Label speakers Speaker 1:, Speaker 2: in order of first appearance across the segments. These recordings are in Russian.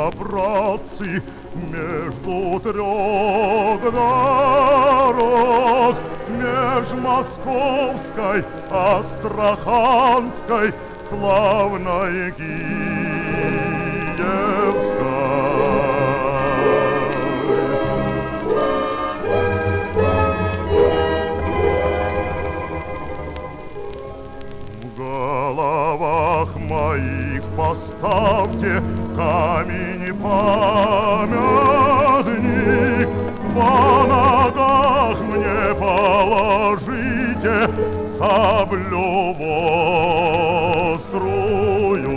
Speaker 1: братцы, между трех дорог, меж московской, астраханской, славной Киевской. В головах моих поставьте камень памятник, по ногах мне положите саблю острую.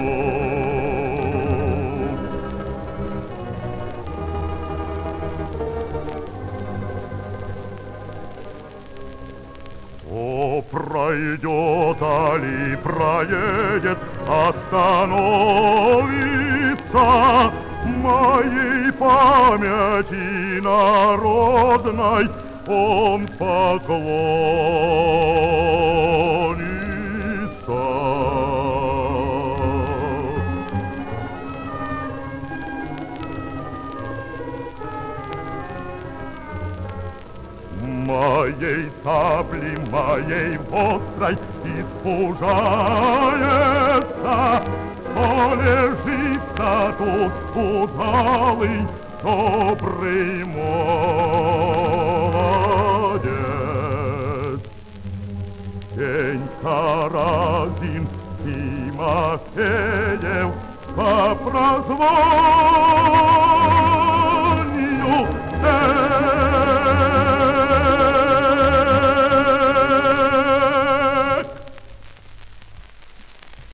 Speaker 1: Кто пройдет, али проедет, остановится моей памяти народной, он поклонится. Моей сабли, моей острой испужается, кто лежит-то тут удалый добрый молодец. Сенька Разин, Тимофеев, по прозванию